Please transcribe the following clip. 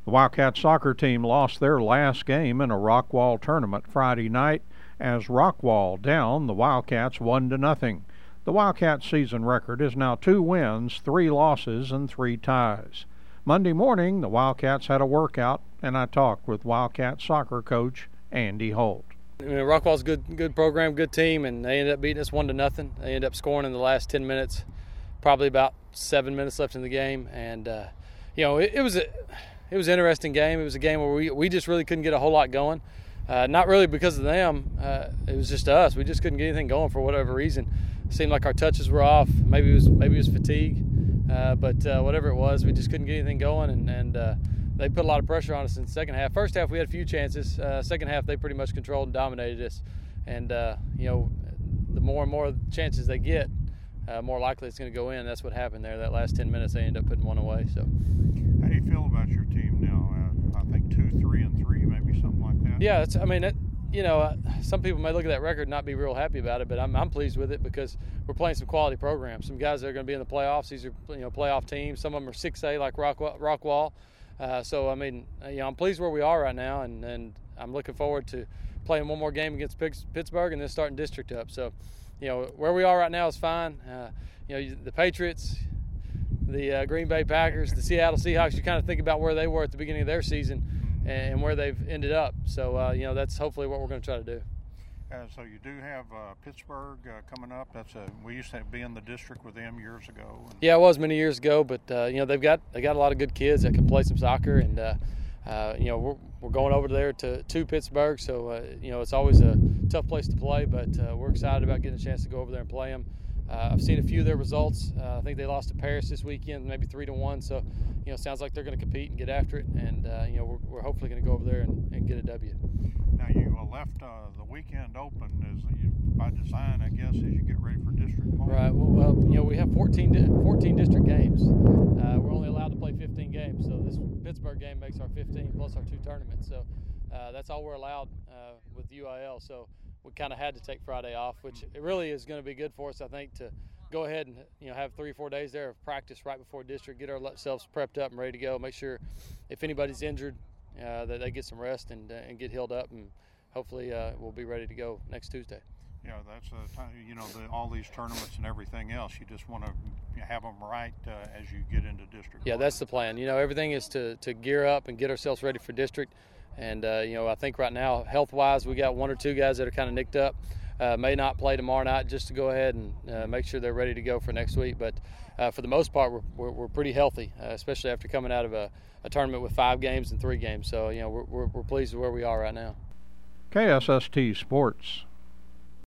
The Wildcat soccer team lost their last game in a Rockwall tournament Friday night as Rockwall downed the Wildcats 1-0. The Wildcats season record is now 2 wins, 3 losses, and 3 ties. Monday morning, the Wildcats had a workout, and I talked with Wildcat soccer coach Andy Holt. Rockwall's a good program, good team, and they ended up beating us 1-0. They ended up scoring in the last 10 minutes, probably about 7 minutes left in the game, and it was an interesting game. It was a game where we just really couldn't get a whole lot going. Not really because of them. It was just us. We just couldn't get anything going for whatever reason. It seemed like our touches were off. Maybe it was fatigue, but whatever it was, we just couldn't get anything going, and they put a lot of pressure on us in the second half. First half, we had a few chances. Second half, they pretty much controlled and dominated us. And, the more and more chances they get, more likely it's going to go in. That's what happened there. That last 10 minutes, they ended up putting one away. So, how do you feel about your team now? I think 2-3-3, maybe something like that. Yeah, some people may look at that record and not be real happy about it, but I'm pleased with it because we're playing some quality programs. Some guys that are going to be in the playoffs. These are playoff teams. Some of them are 6A like Rockwall. I'm pleased where we are right now, and I'm looking forward to playing one more game against Pittsburgh and then starting district up. So, where we are right now is fine. The Patriots, the Green Bay Packers, the Seattle Seahawks, you kind of think about where they were at the beginning of their season and where they've ended up. So, that's hopefully what we're going to try to do. So you do have Pittsburgh coming up. We used to be in the district with them years ago. Yeah, it was many years ago, but they got a lot of good kids that can play some soccer, and we're going over there to Pittsburgh, so it's always a tough place to play, but we're excited about getting a chance to go over there and play them. I've seen a few of their results. I think they lost to Paris this weekend, maybe 3-1. So, sounds like they're going to compete and get after it, and we're hopefully going to go over there and get a W. Now you left the weekend open by design, I guess, as you get ready for district play. Right. Well, we have 14 district games. We're only allowed to play 15 games, so this Pittsburgh game makes our 15 plus our 2 tournaments. So that's all we're allowed with UIL. So we kind of had to take Friday off, which it really is going to be good for us, I think, to go ahead and have 3 or 4 days there of practice right before district, get ourselves prepped up and ready to go. Make sure if anybody's injured that they get some rest and get healed up, and hopefully we'll be ready to go next Tuesday. Yeah, that's all these tournaments and everything else. You just want to have them right as you get into district. Yeah, that's the plan. Everything is to gear up and get ourselves ready for district. And, I think right now, health-wise, we got 1 or 2 guys that are kind of nicked up. May not play tomorrow night just to go ahead and make sure they're ready to go for next week. But for the most part, we're pretty healthy, especially after coming out of a tournament with 5 games and 3 games. So, we're pleased with where we are right now. KSST Sports